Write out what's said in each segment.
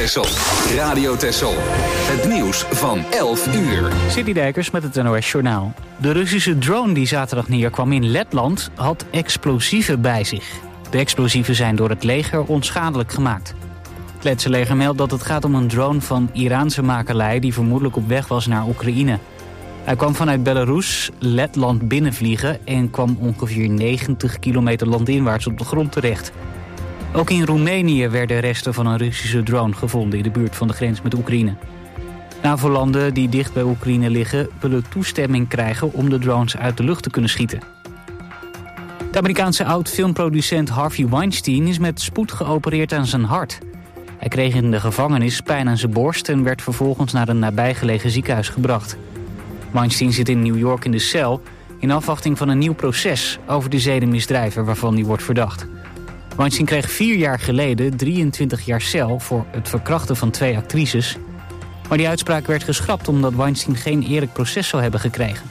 Texel. Radio Texel. Het nieuws van 11 uur. City Dijkers met het NOS Journaal. De Russische drone die zaterdag neerkwam in Letland had explosieven bij zich. De explosieven zijn door het leger onschadelijk gemaakt. Het Letse leger meldt dat het gaat om een drone van Iraanse makelij die vermoedelijk op weg was naar Oekraïne. Hij kwam vanuit Belarus Letland binnenvliegen en kwam ongeveer 90 kilometer landinwaarts op de grond terecht. Ook in Roemenië werden resten van een Russische drone gevonden in de buurt van de grens met Oekraïne. NAVO-landen die dicht bij Oekraïne liggen willen toestemming krijgen om de drones uit de lucht te kunnen schieten. De Amerikaanse oud-filmproducent Harvey Weinstein is met spoed geopereerd aan zijn hart. Hij kreeg in de gevangenis pijn aan zijn borst en werd vervolgens naar een nabijgelegen ziekenhuis gebracht. Weinstein zit in New York in de cel in afwachting van een nieuw proces over de zedenmisdrijven waarvan hij wordt verdacht. Weinstein kreeg 4 jaar geleden 23 jaar cel voor het verkrachten van 2 actrices. Maar die uitspraak werd geschrapt omdat Weinstein geen eerlijk proces zou hebben gekregen.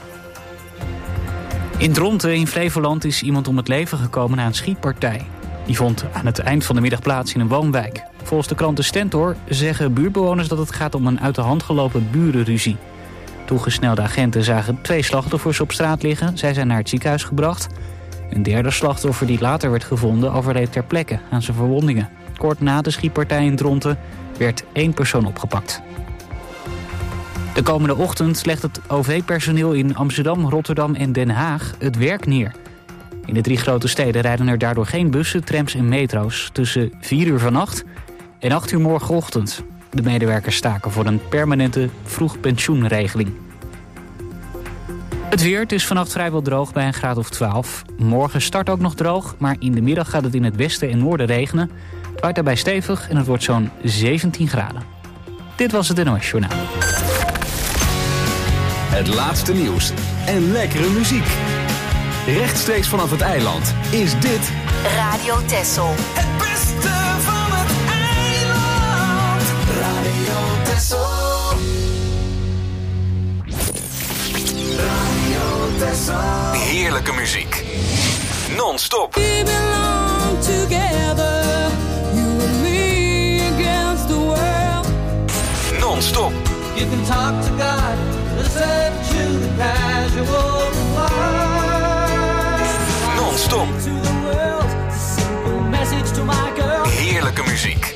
In Dronten in Flevoland is iemand om het leven gekomen na een schietpartij. Die vond aan het eind van de middag plaats in een woonwijk. Volgens de krant De Stentor zeggen buurtbewoners dat het gaat om een uit de hand gelopen burenruzie. Toegesnelde agenten zagen 2 slachtoffers op straat liggen. Zij zijn naar het ziekenhuis gebracht. Een derde slachtoffer die later werd gevonden overleed ter plekke aan zijn verwondingen. Kort na de schietpartij in Dronten werd 1 persoon opgepakt. De komende ochtend legt het OV-personeel in Amsterdam, Rotterdam en Den Haag het werk neer. In de 3 grote steden rijden er daardoor geen bussen, trams en metro's tussen 4 uur vannacht en 8 uur morgenochtend. De medewerkers staken voor een permanente vroegpensioenregeling. Het weer, het is vannacht vrijwel droog bij een graad of 12. Morgen start ook nog droog, maar in de middag gaat het in het westen en noorden regenen. Het waait daarbij stevig en het wordt zo'n 17 graden. Dit was het NOS Journaal. Het laatste nieuws en lekkere muziek. Rechtstreeks vanaf het eiland is dit Radio Texel. Het beste van het eiland. Radio Texel. Radio Texel. heerlijke muziek. Non-stop. We belong together, you and me against the world. Non-stop. You can talk to God, listen to the casual life. Non-stop. To the world, a simple message to my girl. Heerlijke muziek.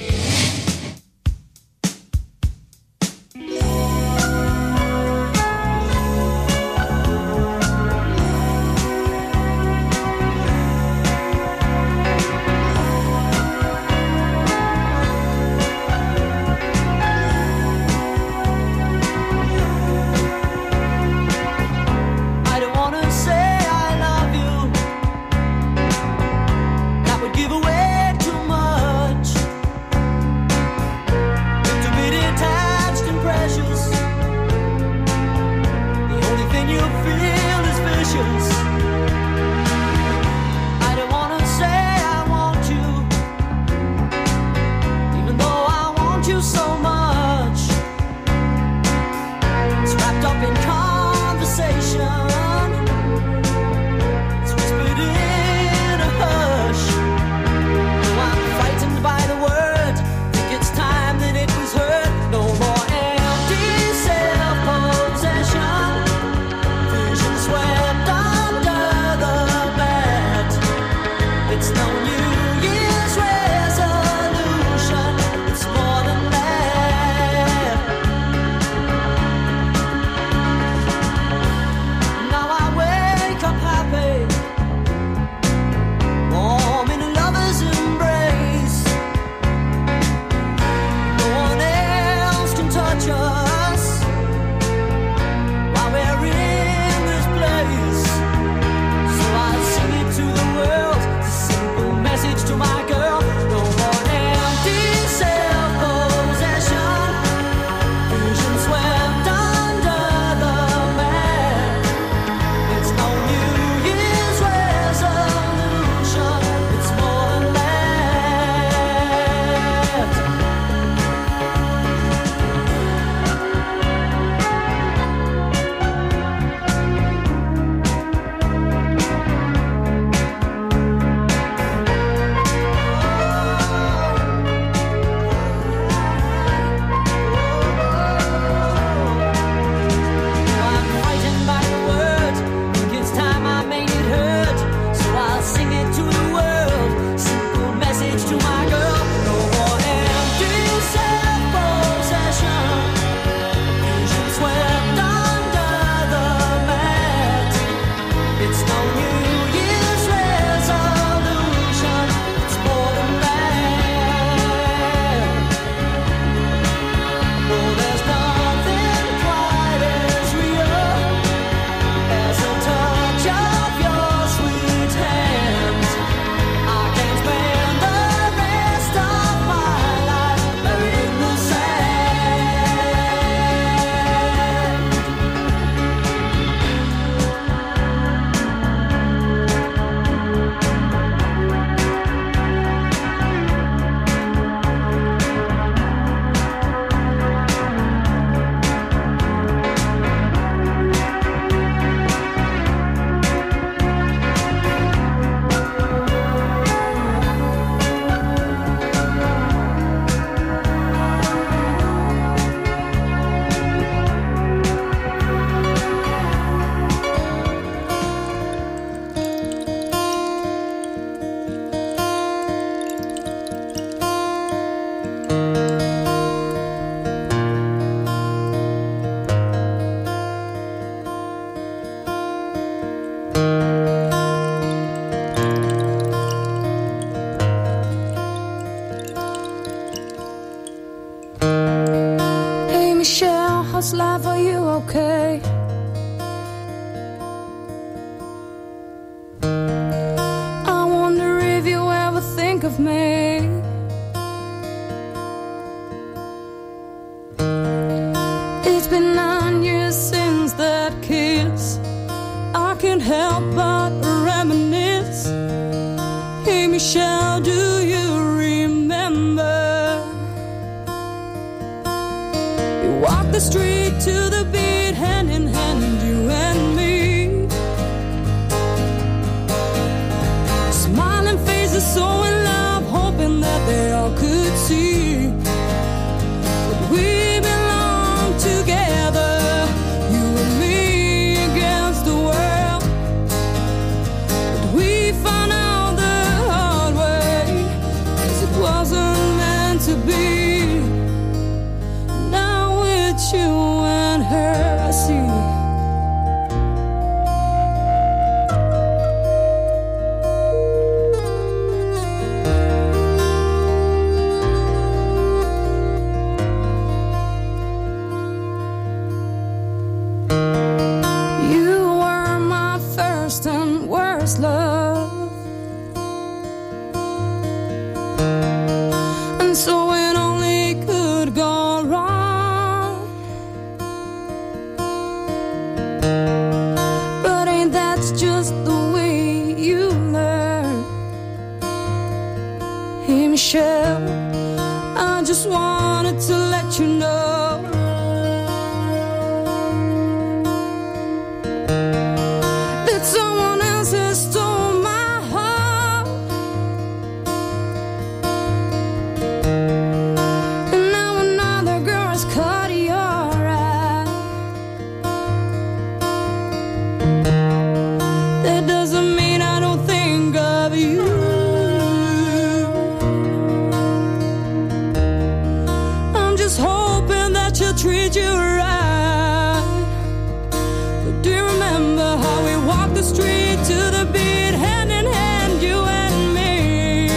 the street to the beat, hand in hand, you and me.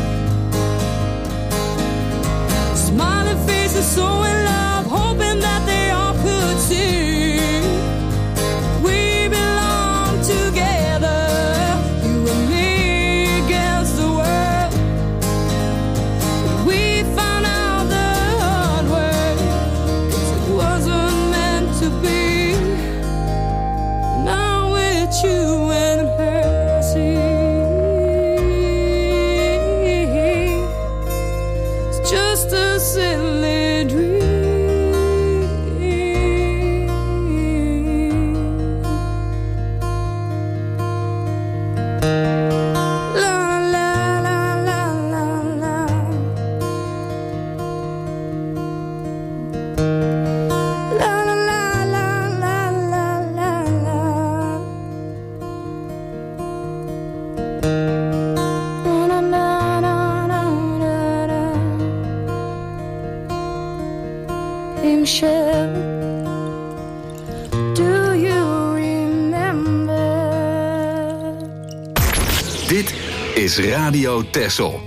Smiling faces, so in love, hoping that they all could see. We belong together, you and me against the world. We found out the hard way, 'cause it wasn't meant to be. Now it's you and her, see. It's just a silly dream. La la la la la la. La la la la la la la la. Na na na na na na. Hey Michelle, do you remember? Dit is Radio Texel.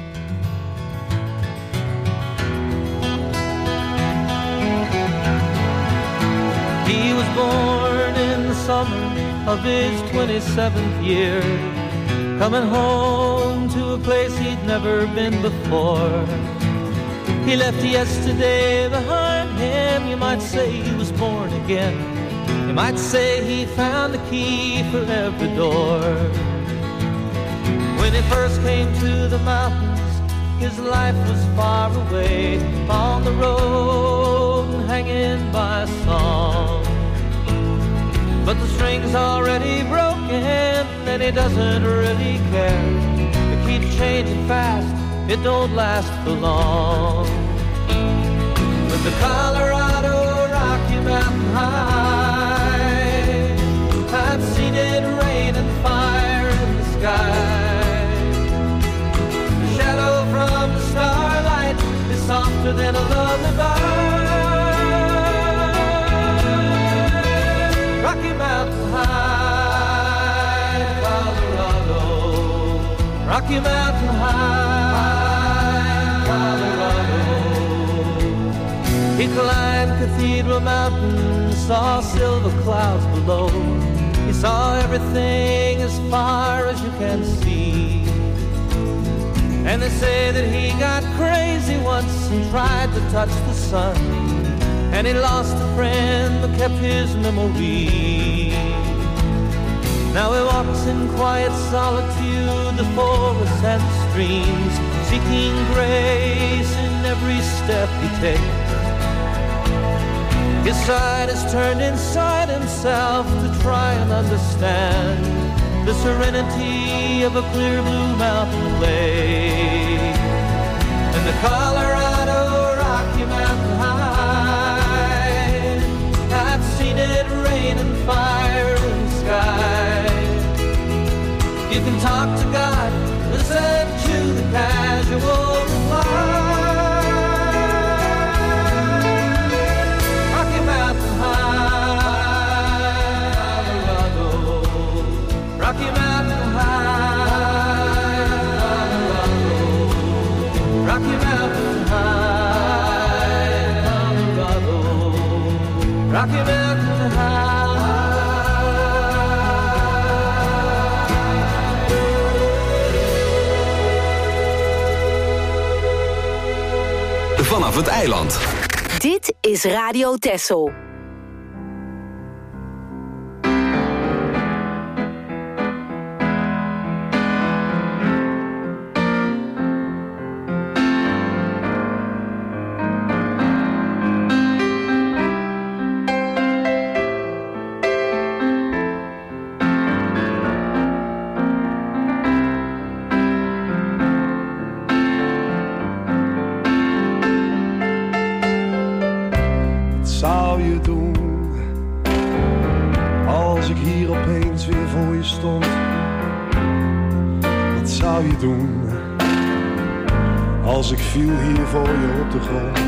He was born in the summer of his 27th year, coming home to a place he'd never been before. He left yesterday behind him. You might say he was born again. You might say he found the key for every door. When he first came to the mountains, his life was far away, on the road and hanging by a song. But the string's already broken and he doesn't really care. It keeps changing fast, it don't last for long. With the Colorado Rocky Mountain High, I've seen it rain and fire in the sky. The shadow from the starlight is softer than a lullaby. Rocky Mountain High, Colorado. Rocky Mountain High, Colorado. He climbed Cathedral Mountain, saw silver clouds below. He saw everything as far as you can see. And they say that he got crazy once and tried to touch the sun, and he lost a friend but kept his memory. Now he walks in quiet solitude, the forests and streams, seeking grace in every step he takes. His side is turned inside himself to try and understand the serenity of a clear blue mountain lake. And the Colorado Rocky Mountain High, I've seen it rain and fire in the sky. You can talk to God, listen to the casual reply. Rocky Mountain High, Colorado. Rocky Mountain High, Colorado. Rocky Mountain High, Colorado. Rocky Mountain High. Vanaf het eiland. Dit is Radio Texel. Zou je doen als ik hier opeens weer voor je stond? Wat zou je doen als ik viel hier voor je op de grond?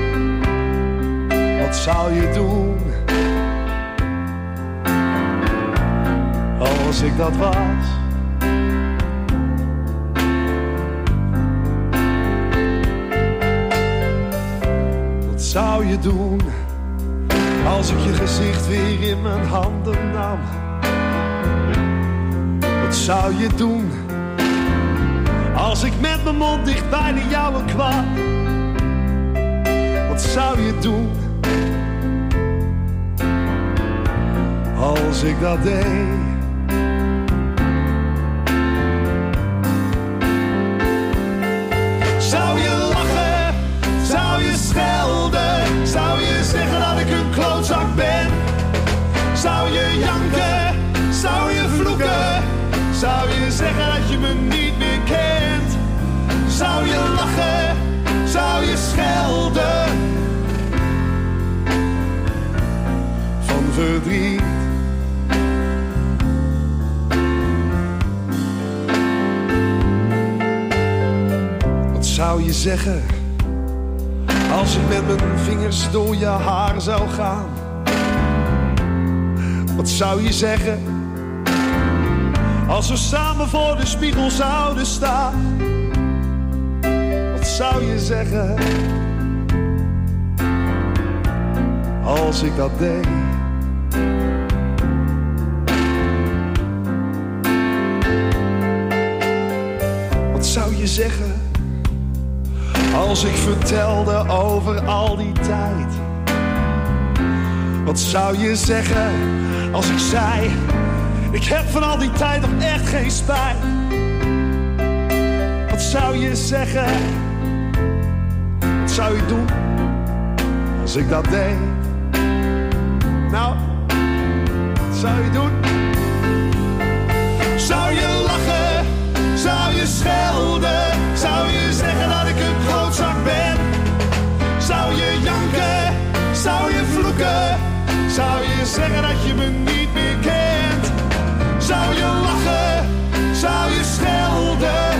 Wat zou je doen als ik dat was. Wat zou je doen als ik je gezicht weer in mijn handen nam? Wat zou je doen als ik met mijn mond dicht bij de jouwe kwam? Wat zou je doen als ik dat deed? Zou je lachen? Zou je schelden? Zou je zeggen dat ik een klootzak ben? Zou je janken? Zou je vloeken? Zou je zeggen dat je me niet meer kent? Zou je lachen? Zou je schelden? Van verdriet. Wat zou je zeggen als ik met mijn vingers door je haar zou gaan? Wat zou je zeggen als we samen voor de spiegel zouden staan? Wat zou je zeggen als ik dat deed? Wat zou je zeggen als ik vertelde over al die tijd? Wat zou je zeggen als ik zei: ik heb van al die tijd nog echt geen spijt? Wat zou je zeggen? Wat zou je doen als ik dat deed? Nou, wat zou je doen? Zou je lachen? Zou je schelden? Zou je zeggen dat ik een klootzak ben? Zou je janken? Zou je vloeken? Zou je zeggen dat je me niet meer kent? Zou je lachen? Zou je schelden?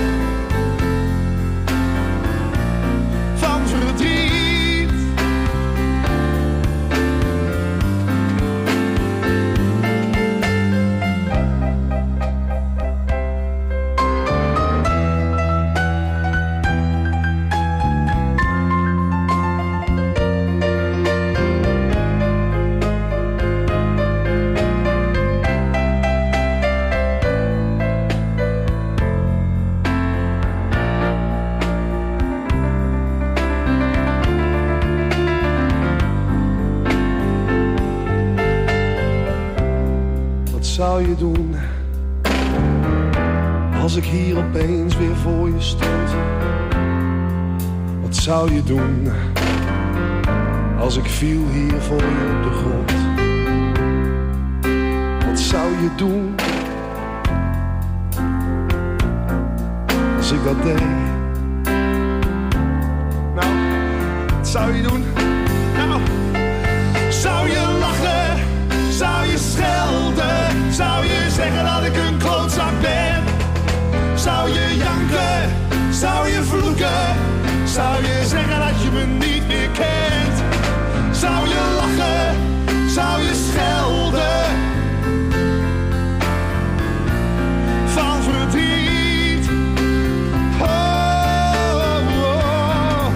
Van verdriet. Zou je doen als ik hier opeens weer voor je stond? Wat zou je doen als ik viel hier voor je op de grond? Wat zou je doen als ik dat deed? Nou, wat zou je doen? Nou, zou je lachen? Zou je schelden? Zou je zeggen dat ik een klootzak ben? Zou je janken? Zou je vloeken? Zou je zeggen dat je me niet meer kent? Zou je lachen? Zou je schelden? Van verdriet. Oh, oh.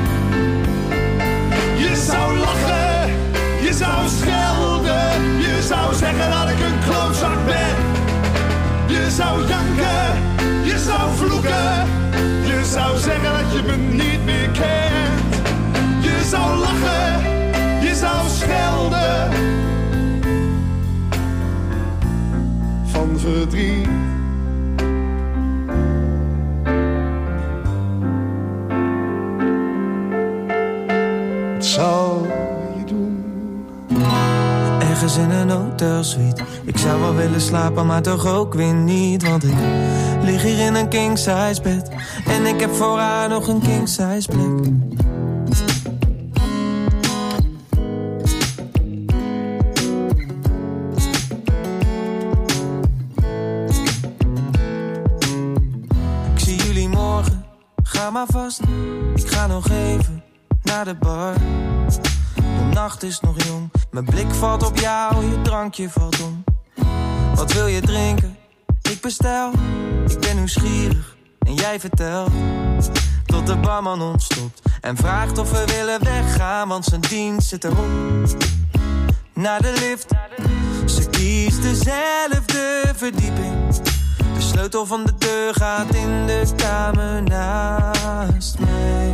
Je zou lachen, je zou schelden. Je zou zeggen dat ik een klootzak ben. Je zou janken, je zou vloeken. Je zou zeggen dat je me niet meer kent. Je zou lachen, je zou schelden. Van verdriet. Wat zou je doen? Ergens in een hotelsuite. Ik zou wel willen slapen, maar toch ook weer niet. Want ik lig hier in een king-size bed. En ik heb voor haar nog een king-size plek. Ik zie jullie morgen, ga maar vast. Ik ga nog even naar de bar. De nacht is nog jong, mijn blik valt op jou, je drankje valt om. Wat wil je drinken? Ik bestel. Ik ben nieuwsgierig en jij vertelt. Tot de barman ons stopt en vraagt of we willen weggaan, want zijn dienst zit erop. Naar de lift. Ze kiest dezelfde verdieping. De sleutel van de deur gaat in de kamer naast mij.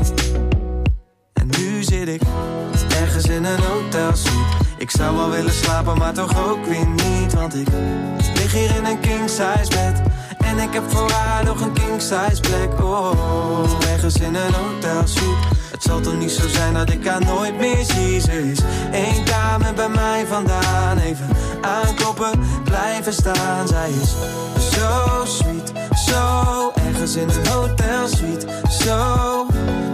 En nu zit ik ergens in een hotelsuite. Ik zou wel willen slapen, maar toch ook weer niet, want ik lig hier in een king-size bed. En ik heb voor haar nog een king-size plek. Oh, ergens in een hotelsuite. Het zal toch niet zo zijn dat ik haar nooit meer zie. Ze is 1 kamer bij mij vandaan. Even aankloppen, blijven staan. Zij is zo sweet, zo ergens in een hotelsuite. Zo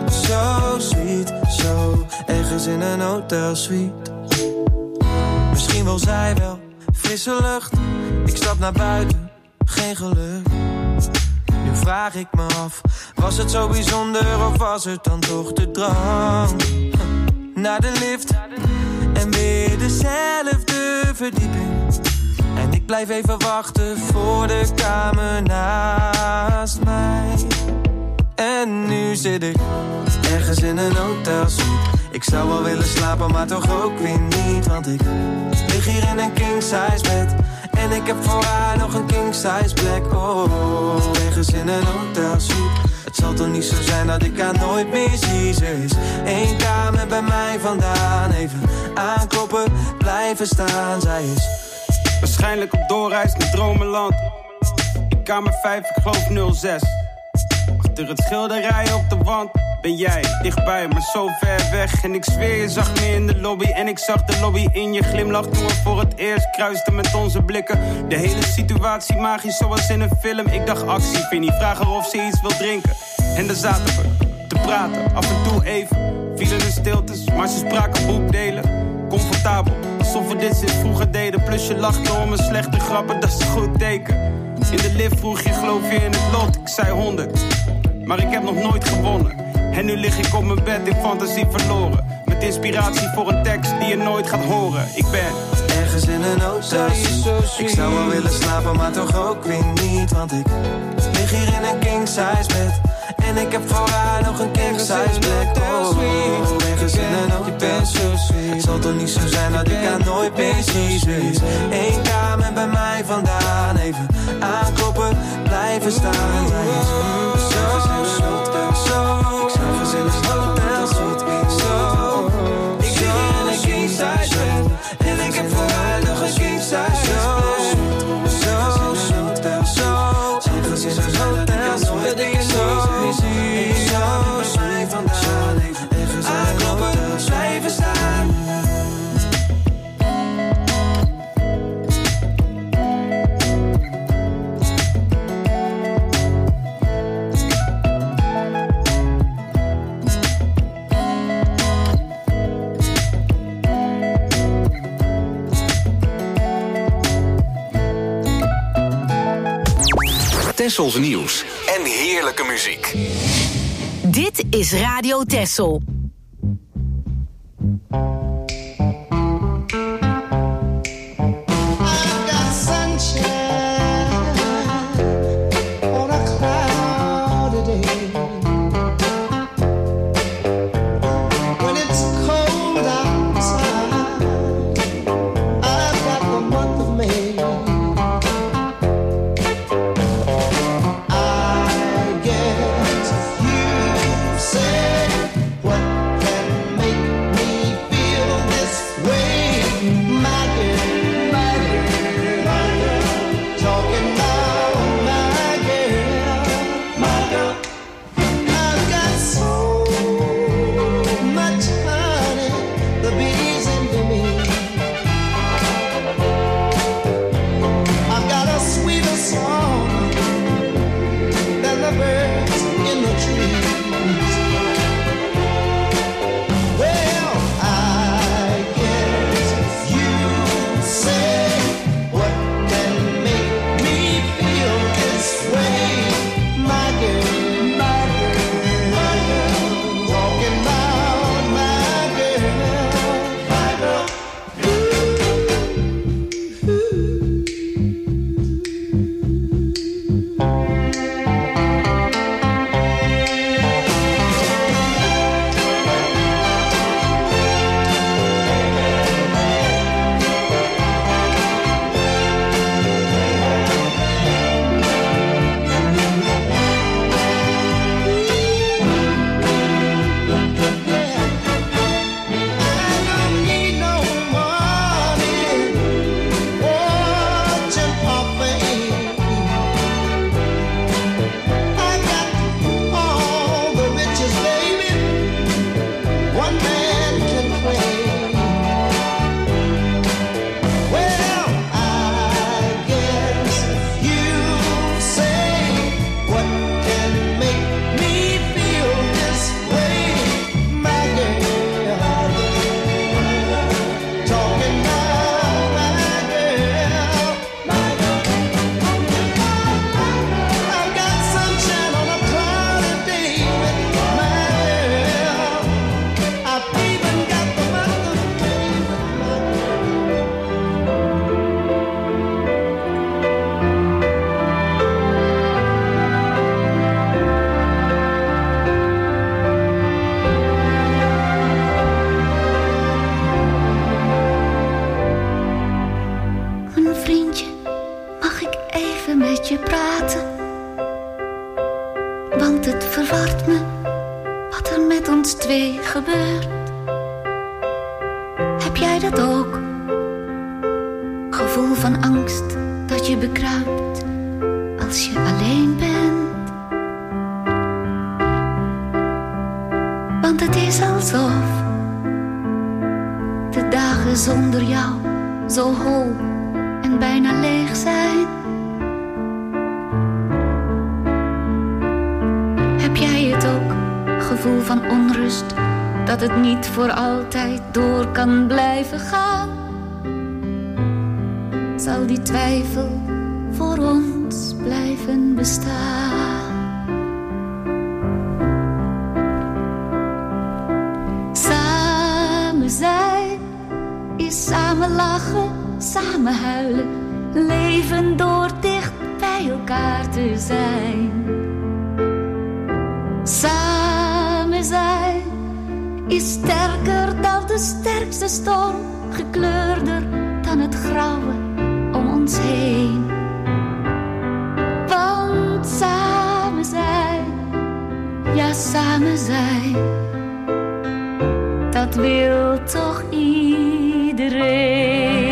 sweet, zo ergens in een hotelsuite. Misschien wil zij wel frisse lucht. Ik stap naar buiten, geen geluk. Nu vraag ik me af, was het zo bijzonder of was het dan toch de drang? Naar de lift en weer dezelfde verdieping. En ik blijf even wachten voor de kamer naast mij. En nu zit ik ergens in een hotelsuite. Ik zou wel willen slapen, maar toch ook weer niet, want ik lig hier in een king-size bed. En ik heb voor haar nog een king-size plek. Oh, ergens in een hotelsuite. Het zal toch niet zo zijn dat ik haar nooit meer zie. Ze is 1 kamer bij mij vandaan. Even aankloppen, blijven staan. Zij is waarschijnlijk op doorreis naar dromenland. In kamer 5, ik geloof 06. Achter het schilderij op de wand ben jij dichtbij, maar zo ver weg. En ik zweer, je zag me in de lobby en ik zag de lobby in je glimlach toen we voor het eerst kruisten met onze blikken. De hele situatie magisch zoals in een film. Ik dacht actie, Vinnie, vraag haar of ze iets wil drinken. En daar zaten we te praten, af en toe even. Vielen de stiltes, maar ze spraken boekdelen. Comfortabel, alsof we dit sinds vroeger deden. Plus je lachte om een slechte grappen, dat is een goed teken. In de lift vroeg je, geloof je in het lot? Ik zei 100, maar ik heb nog nooit gewonnen. En nu lig ik op mijn bed in fantasie verloren. Met inspiratie voor een tekst die je nooit gaat horen. Ik ben ergens in een hotelsuite. Ik zou wel willen slapen, maar toch ook weer niet, want ik lig hier in een king-size bed. En ik heb voor haar nog een king-size plek. Oh, ergens in een hotelsuite. Het zal toch niet zo zijn dat ik haar nooit meer zie. Ze is 1 kamer bij mij vandaan. Even aankloppen, blijven staan. Zij is zo ergens in een hotelsuite. Zo, ik lig hier in een king-size bed. En ik heb voor haar nog een king-size plek. Ergens in een hotelsuite. Dat ik het nooit meer zie. Zo, mij vandaan. Ergens aankloppen, blijven staan. Tessels nieuws en heerlijke muziek. Dit is Radio Tessel. What met je praten, want het verwart me wat er met ons twee gebeurt. Heb jij dat ook? Gevoel van angst dat je bekruipt als je alleen bent. Want het is alsof de dagen zonder jou zo hol en bijna leeg zijn. Heb jij het ook? Gevoel van onrust dat het niet voor altijd door kan blijven gaan. Zal die twijfel voor ons blijven bestaan? Samen zijn is samen lachen, samen huilen, leven door dicht bij elkaar te zijn. Samen zijn is sterker dan de sterkste storm, gekleurder dan het grauwe om ons heen. Want samen zijn, ja samen zijn, dat wil toch iedereen.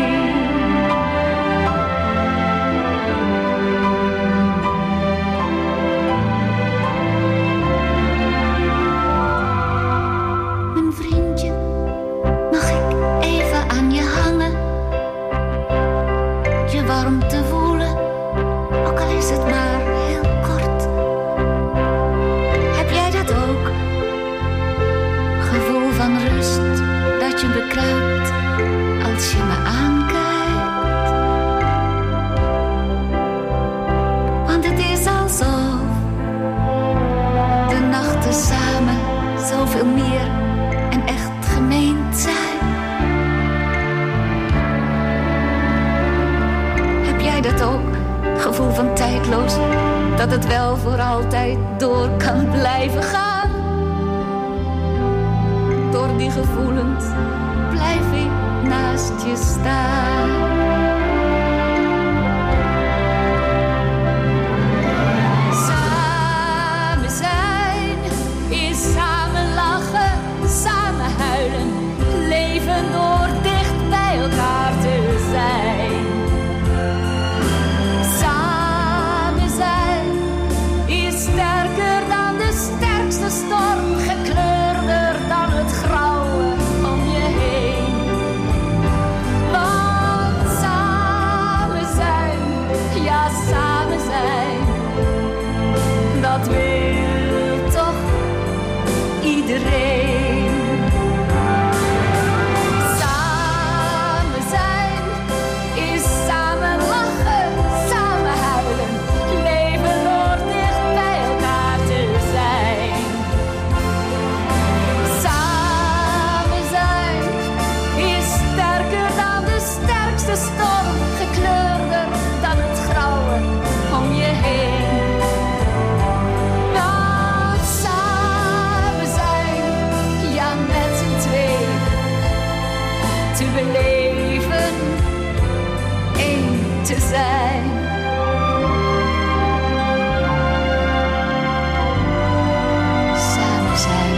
Mijn vriendje, mag ik even aan je hangen? Je warmte voelen, ook al is het maar heel kort. Heb jij dat ook? Gevoel van rust dat je bekruipt als je me aankijkt. Want het is alsof de nachten samen zoveel meer en echt gemeend zijn. Heb jij dat ook? Gevoel van tijdloos, dat het wel voor altijd door kan blijven gaan. Door die gevoelens blijf ik naast je staan. Samen zijn is samen lachen, samen huilen, leven door dicht bij elkaar te zijn. Samen zijn is sterker dan de sterkste storm, gekleurder dan het grauwe om je heen. Want samen zijn, ja samen zijn, dat wil toch iedereen. Samen zijn is samen lachen, samen huilen, leven door dicht bij elkaar te zijn. Samen zijn is sterker dan de sterkste storm, gekleurder dan het grauwe om je heen. Want samen zijn, ja met z'n twee, te beleven, één te zijn. Samen zijn.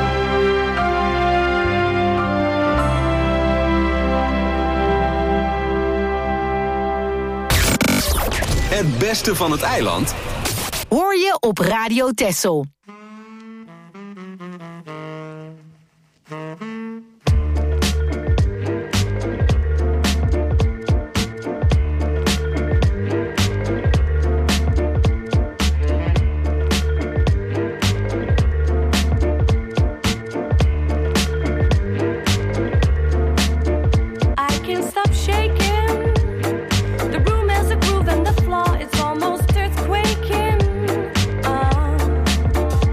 Het beste van het eiland Hoor je op Radio Texel. I can't stop shaking. The room has a groove and the floor is almost earthquaking.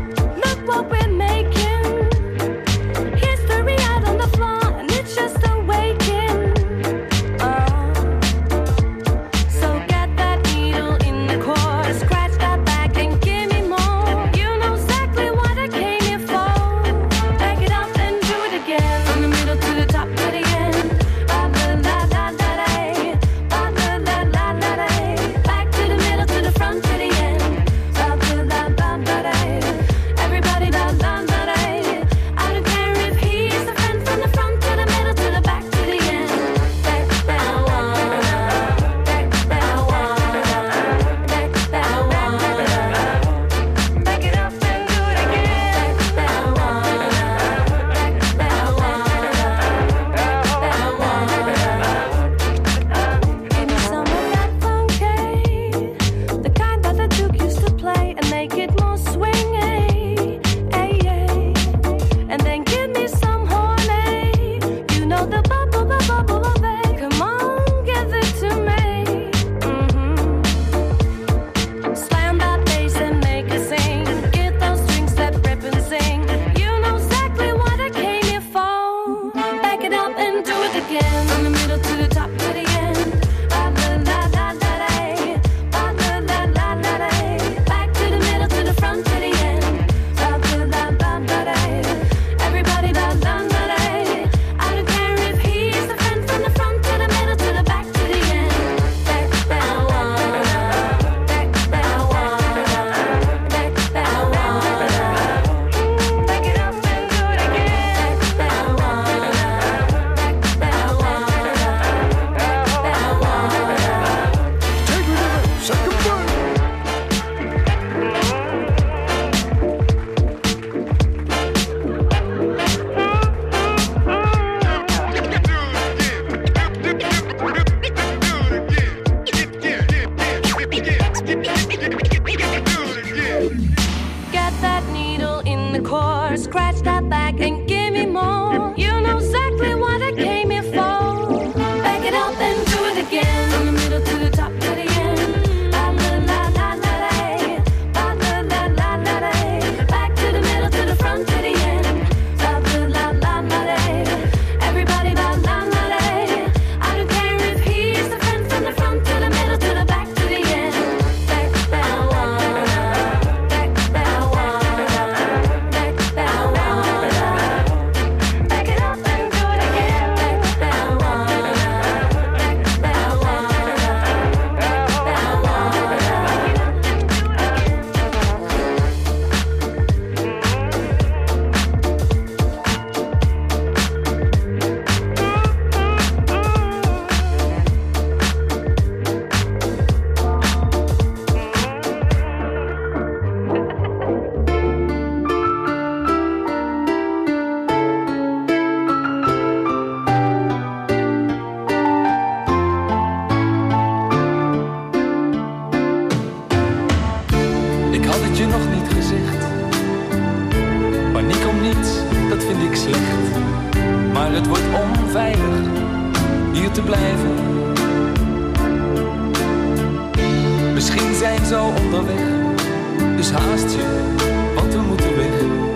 zo onderweg. Dus haast je, want we moeten weg.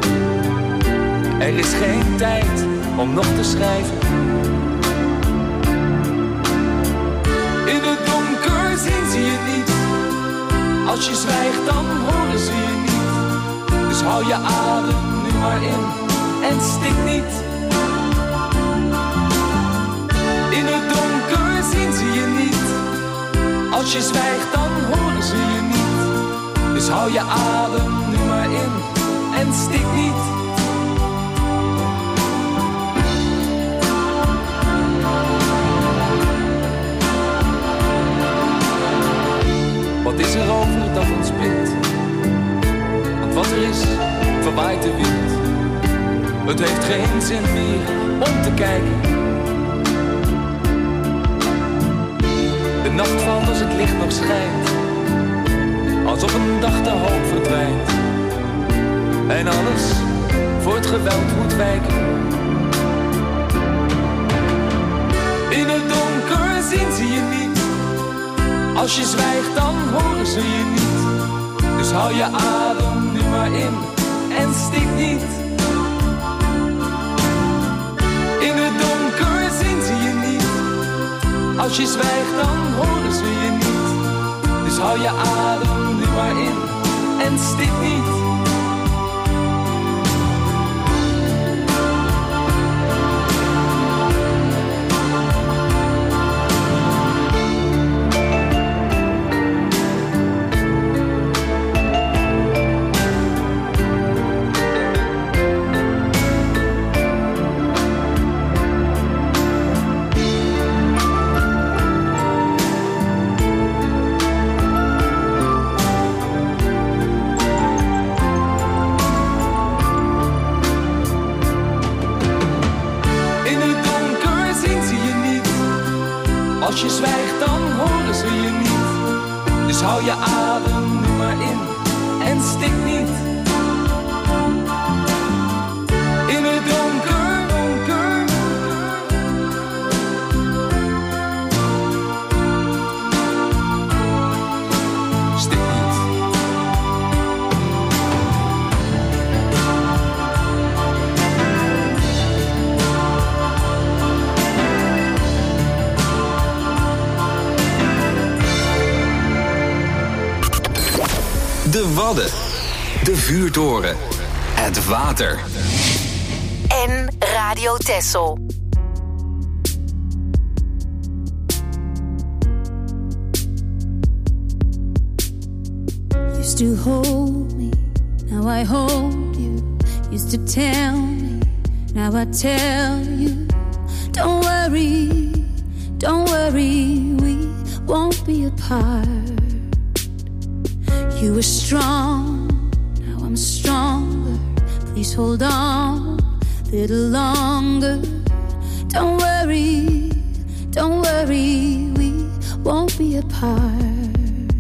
Er is geen tijd om nog te schrijven. In het donker zien ze je niet. Als je zwijgt dan horen ze je niet. Dus hou je adem nu maar in en stik niet. In het donker zien ze je niet. Als je zwijgt dan horen ze je niet. Dus hou je adem nu maar in en stik niet. Wat is er over dat ons bindt? Want wat er is, verwaait de wind. Het heeft geen zin meer om te kijken. De nacht valt als het licht nog schijnt. Als op een dag de hoop verdwijnt. En alles voor het geweld moet wijken. In het donker zien ze je niet. Als je zwijgt dan horen ze je niet. Dus hou je adem nu maar in en stik niet. In het donker zien ze je niet. Als je zwijgt dan horen ze je niet. Dus hou je adem nu maar in en stik niet. Als je zwijgt dan horen ze je niet. Dus hou je adem nu maar in en stik niet. In het donker, donker. Stik niet. De Wadden, de vuurtoren, het water. En Radio Texel. Used to hold me, now I hold you. Used to tell me, now I tell you. Don't worry, we won't be apart. You were strong, now I'm stronger. Please hold on a little longer. Don't worry, we won't be apart.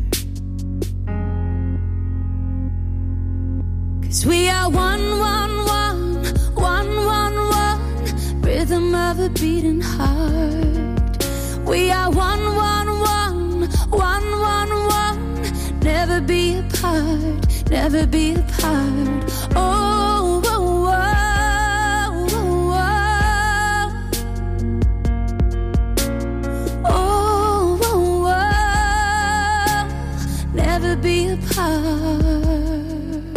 'Cause we are one, rhythm of a beating heart. We are one, never be apart, never be apart. Oh, oh, oh, oh, oh, oh, oh, never be apart.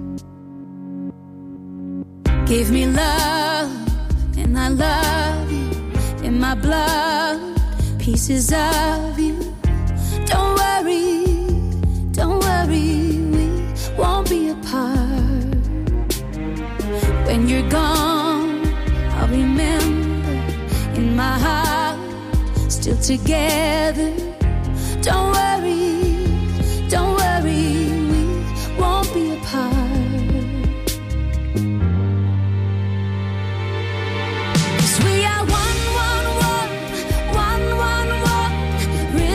Give me love, and I love you. In my blood, pieces of you. Don't worry, we won't be apart. When you're gone, I'll remember in my heart, still together. Don't worry, we won't be apart. 'Cause we are one,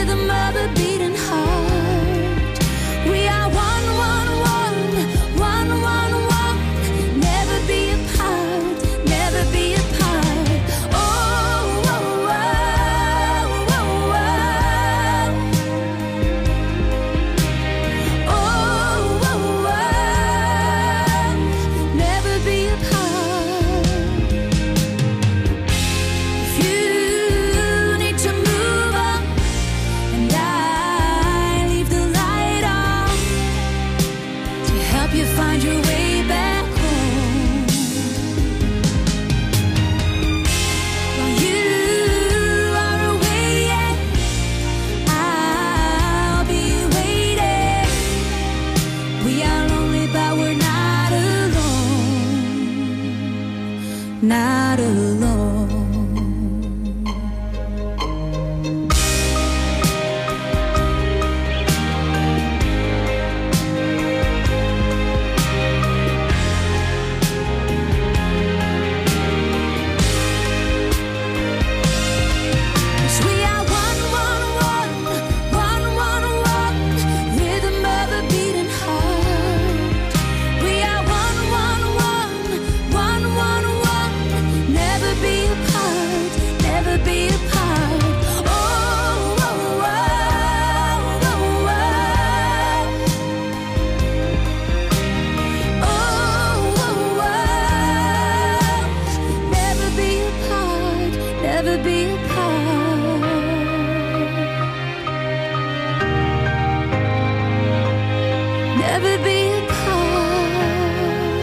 never be apart.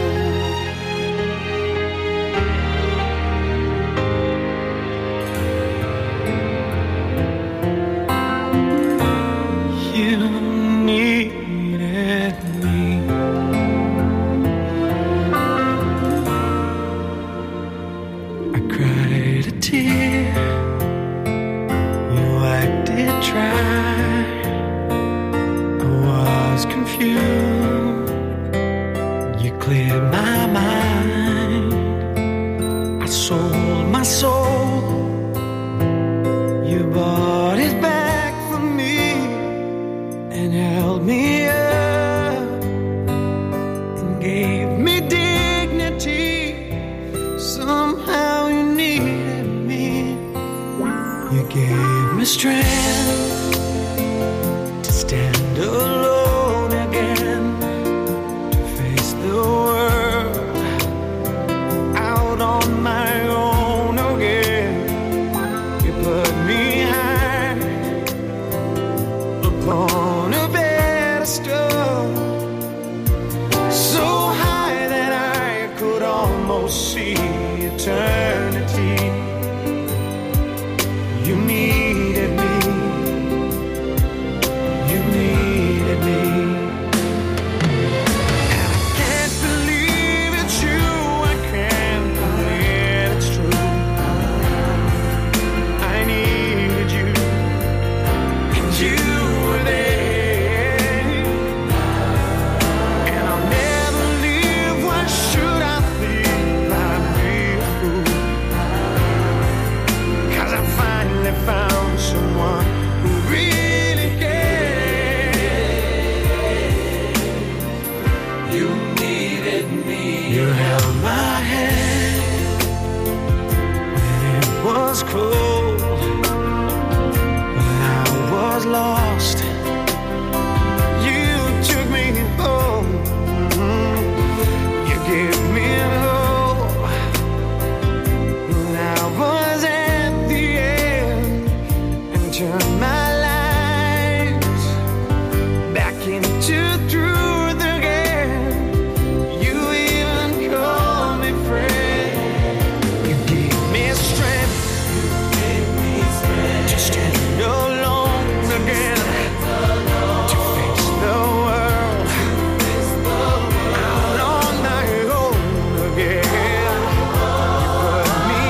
You needed me. I cried a tear, you wiped it dry. I was confused, you cleared my mind. I sold my soul, you bought it back for me and held me up and gave me dignity. Somehow you needed me. You gave me strength to stand alone again, to face the world out on my own again. You put me high upon a pedestal, so high that I could almost see eternity. You needed me. You needed me. And I can't believe it's you. I can't believe it's true. I needed you, and you were there. And I'll never leave. Why should I feel I'd be a fool? 'Cause I finally found someone who really cared. You needed me. You held my hand when it was cold, when I was lost. You took me home. You gave me hope when I was at the end, and turned my life back into truth again. You even called me friend. You gave me strength. You gave me strength to stand alone again, to face the world out on my own again. You put me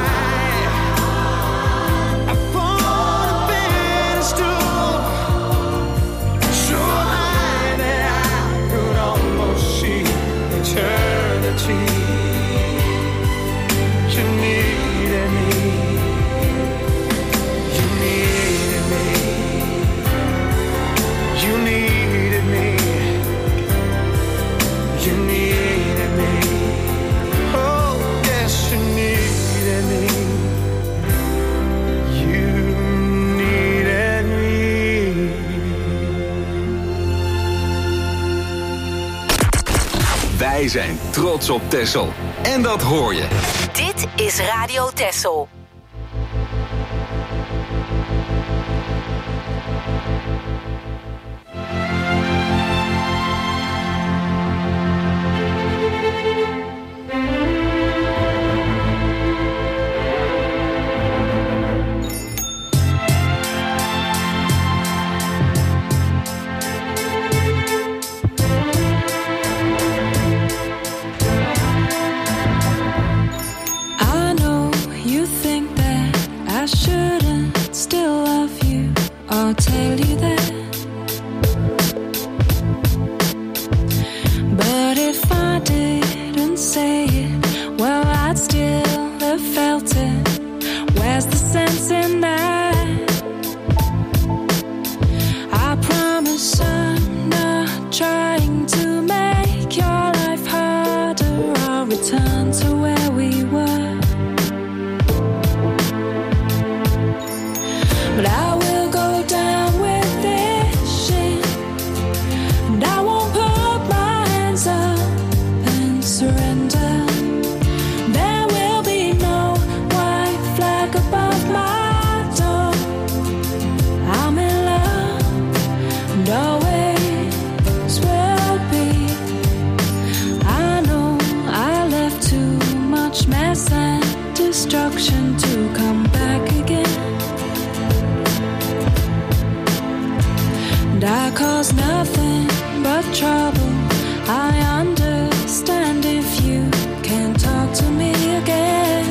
high upon a pedestal, so high that I could almost see eternity. You needed me. You needed me. You needed me. You needed me. Oh, yes, you needed me. You needed me. Wij zijn trots op Texel. En dat hoor je. Dit is Radio Texel. I know you think and I cause nothing but trouble. I understand if you can't talk to me again.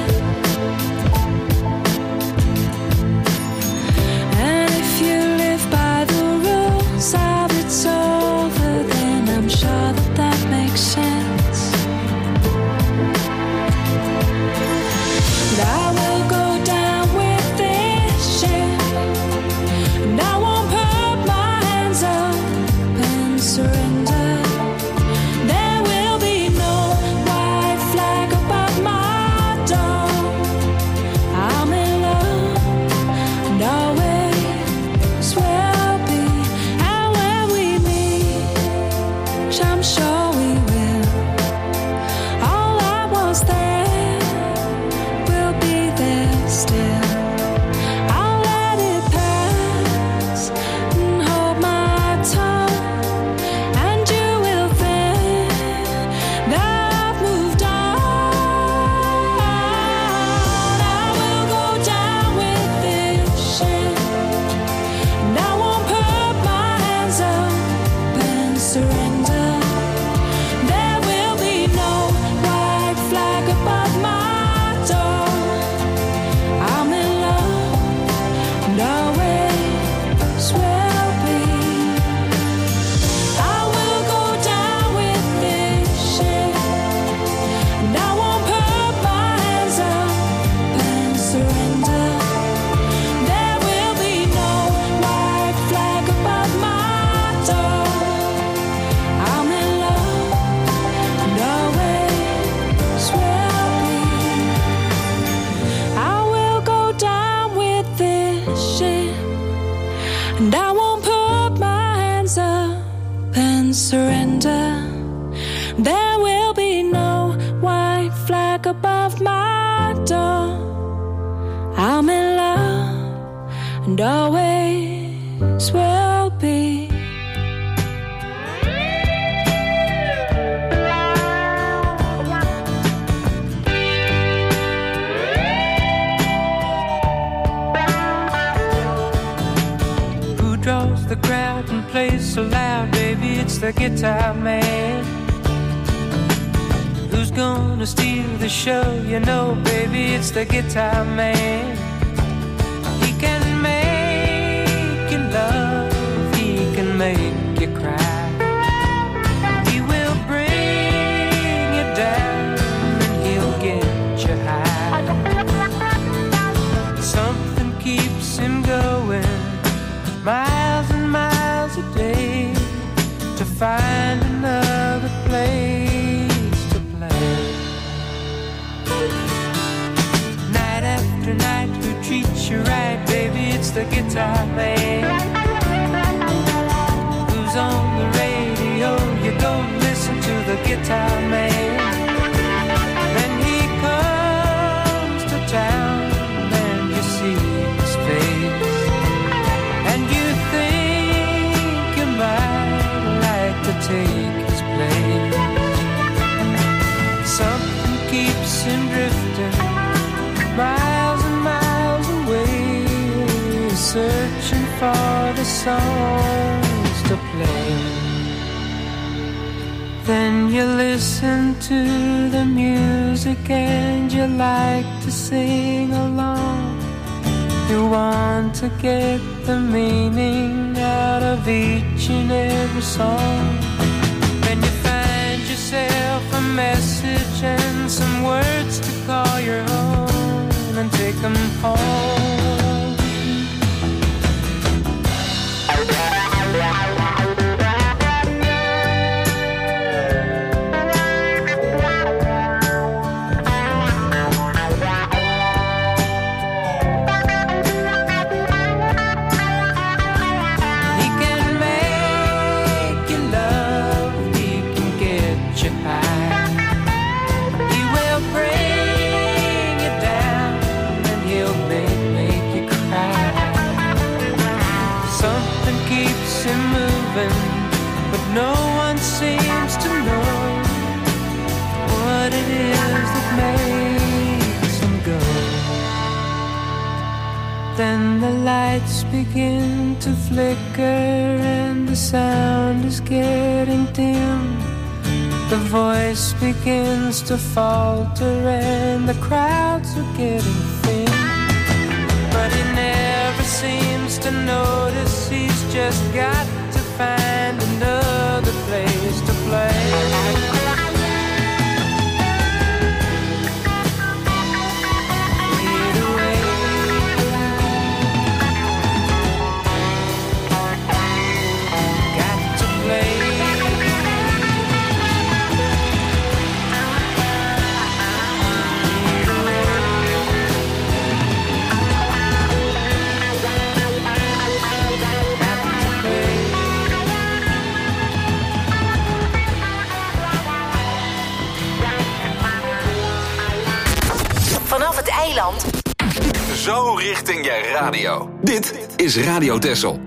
And if you live by the rules of it's over, then I'm sure that that makes sense. And I will go down with this ship, and I won't put my hands up and surrender. There will be no white flag above my door. I'm in love and always will be. And when we meet, which I'm sure we will, all I was there will be there still. I'll let it pass and hold my tongue, and you will think that I've moved on. I will go down with this ship, and I won't put my hands up and surrender. There will be no white flag above my door. I'm in love and always will be. I will go down with this ship, and I won't put my hands up and surrender. There will be no white flag above my door. I'm in love and always will be. I will go down with this ship, and I won't put my hands up and surrender. There will be no white flag above my door. I'm in love and always will be. Who draws the crowd and plays so loud, baby? It's the guitar man. Who's gonna steal the show? You know, baby, it's the guitar man. He can make you love, he can make you cry. He will bring you down and he'll get you high. Something keeps him going miles and miles a day to find another place to play. Night after night, who treats you right, baby? It's the guitar man. Who's on the radio? You go listen to the guitar man. Then he comes to town and you see his face, and you think you might like to take his place. Something keeps him drifting miles and miles away, searching for the songs to play. Then you listen to the music and you like to sing along. You want to get the meaning out of each and every song. Then you find yourself a message and some words to call your own and take them home. He can make you love, he can get you high. He will bring you down and he'll make you cry. Something keeps him moving, but no one seems to know what it is that makes him go. Then the lights begin to flicker and the sound is getting dim, the voice begins to falter and the crowds are getting thin. But he never seems to notice, he's just got to find another place to play. Vanaf het eiland. Zo richting je radio. Dit is Radio Texel.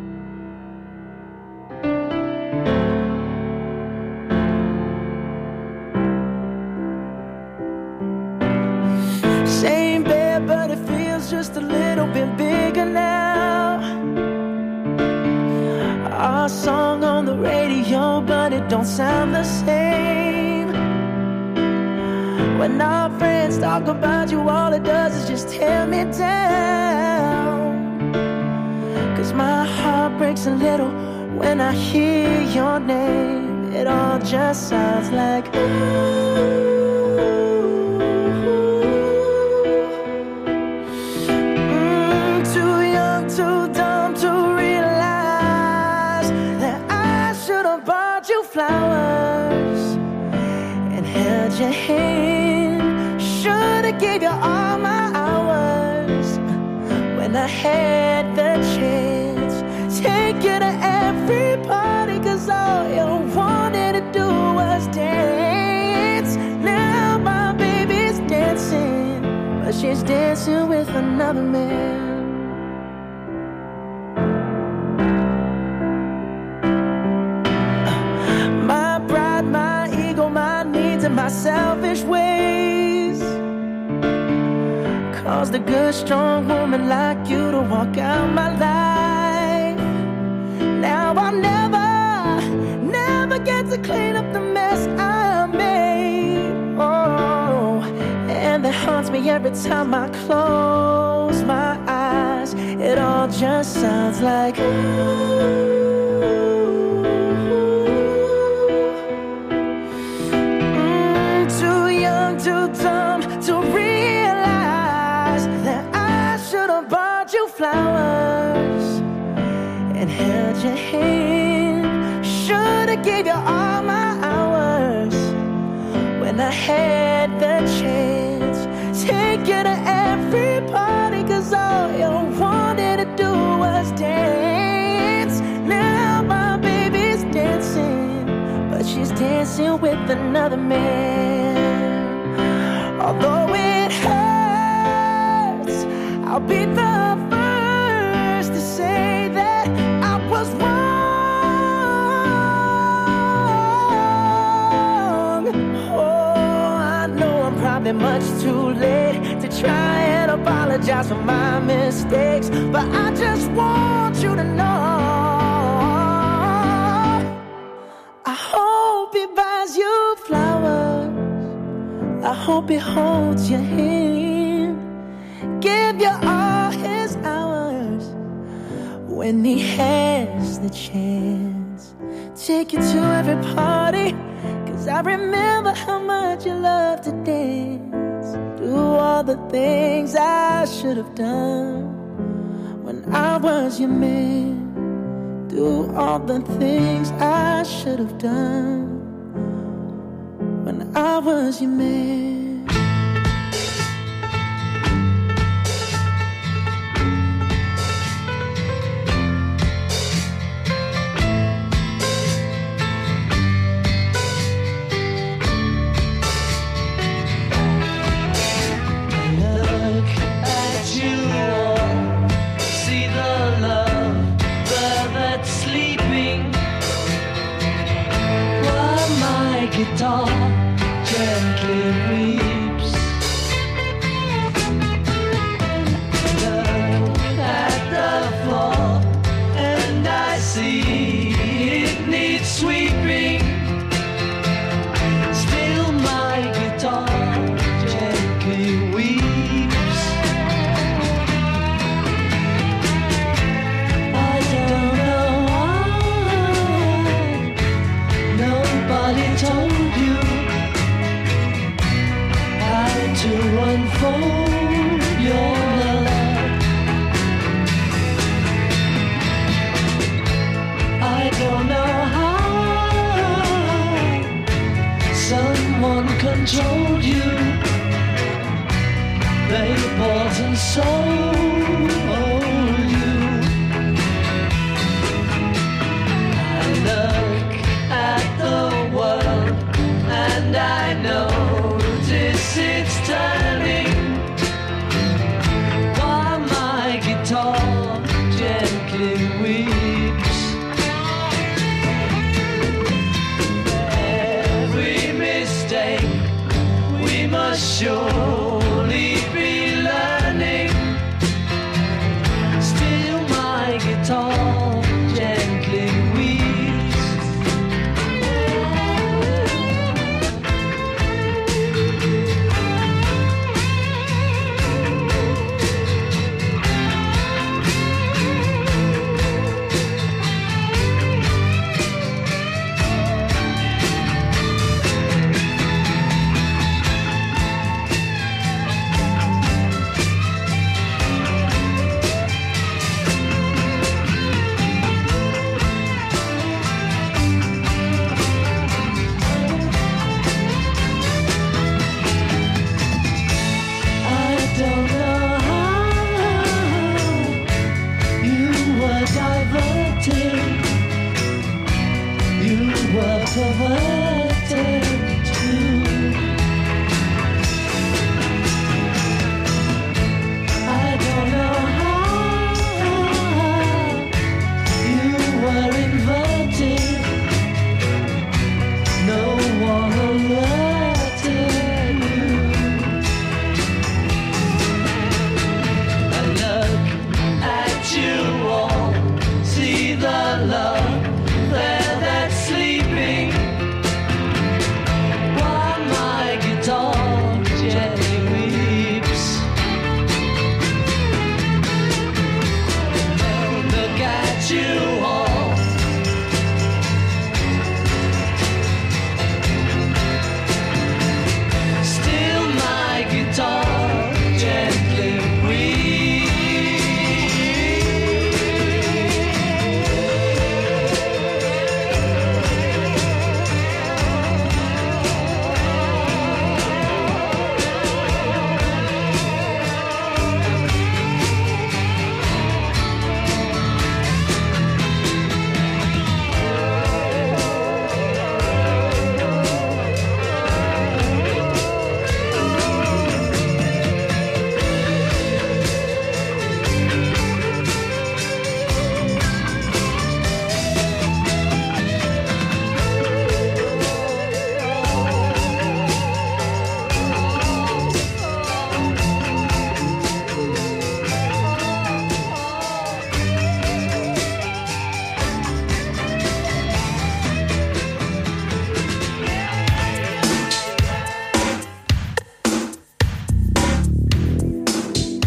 Same bed, but it feels just a little bit bigger now. Our song on the radio, but it don't sound the same. When our friends talk about you, all it does is just tear me down. 'Cause my heart breaks a little when I hear your name. It all just sounds like ooh. Too young, too dumb to realize that I should have bought you flowers and held your hand. Should've gave you all my hours when I had the chance. Take you to every party, 'cause all you wanted to do was dance. Now my baby's dancing, but she's dancing with another man. My pride, my ego, my needs and my selfish ways caused a good, strong woman like you to walk out my life. Now I'll never get to clean up the mess I made. Oh, and that haunts me every time I close my eyes. It all just sounds like ooh. Too young, too dumb to realize that I should have bought you flowers and held your hand. Should've gave you all my hours when I had the chance. Take you to every party, 'cause all you wanted to do was dance. Now my baby's dancing, but she's dancing with another man. Although it hurts, I'll be the first to say that I was wrong. Oh, I know I'm probably much too late to try and apologize for my mistakes, but I just want you to know I hope he buys you flowers, I hope he holds your hand, give you all his hours when he has the chance. Take you to every party, 'cause I remember how much you love to dance. Do all the things I should have done when I was your man. Do all the things I should have done when I was your man. Guitar gently weeps. Look at the floor and I see for your love. I don't know how someone controlled you. They bought and sold you. I look at the world and I notice it's turning, while my guitar gently weeps. Every mistake we must surely be learning. Still my guitar gently weeps. Perverted too. I don't know how you were inverted. No one alerted you. I look at you all, see the love there that's sleeping, while my guitar gently weeps. Look at you all, still my guitar gently weeps.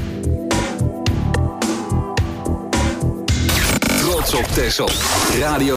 Trots op Texel. Radio